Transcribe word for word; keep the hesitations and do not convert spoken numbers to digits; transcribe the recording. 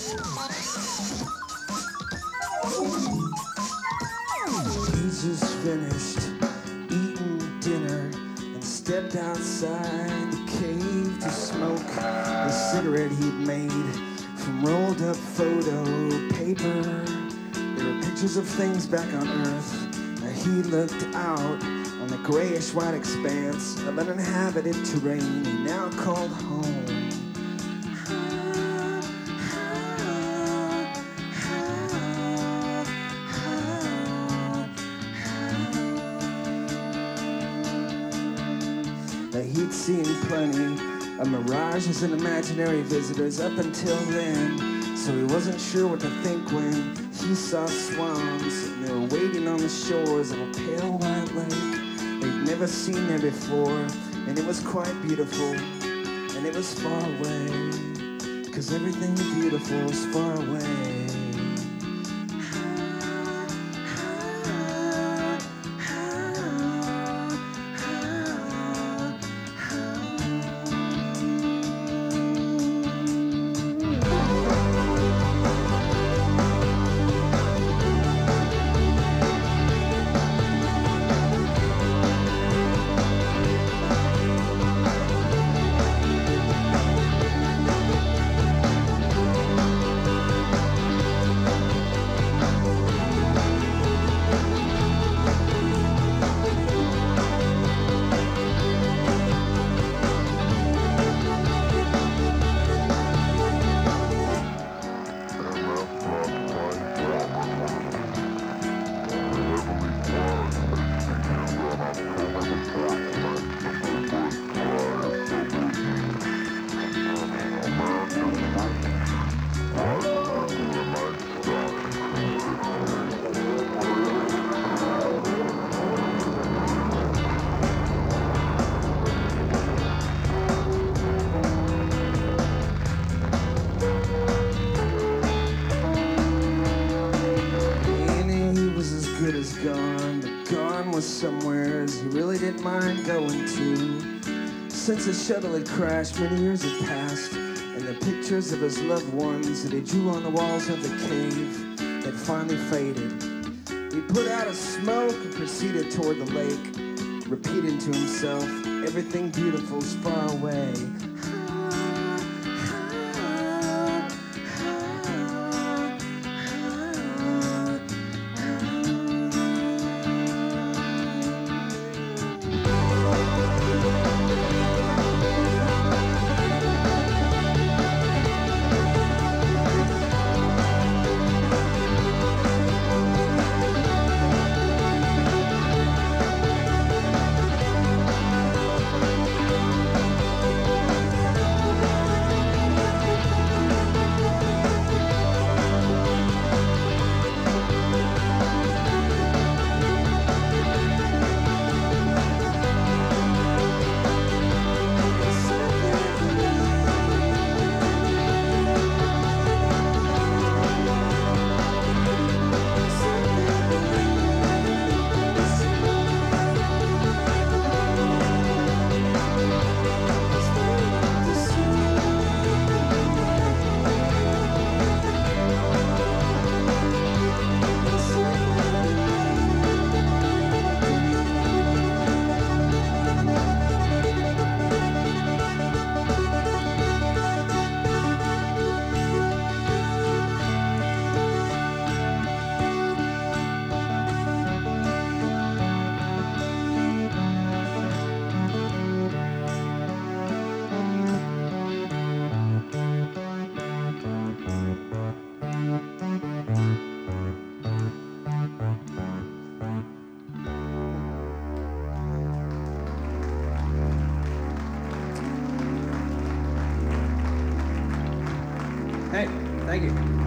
He just finished eating dinner and stepped outside the cave to smoke the cigarette he'd made from rolled up photo paper. There were pictures of things back on Earth. Now he looked out on the grayish white expanse of an uninhabited terrain he now called home. He'd seen plenty of mirages and imaginary visitors up until then, so he wasn't sure what to think when he saw swans and they were waiting on the shores of a pale white lake they'd never seen there before, and it was quite beautiful, and it was far away, 'cause everything beautiful is far away. Gone, but gone was somewheres he really didn't mind going to. Since the shuttle had crashed, many years had passed, and the pictures of his loved ones that he drew on the walls of the cave had finally faded. He put out a smoke and proceeded toward the lake, repeating to himself, everything beautiful's far away. Hey, thank you.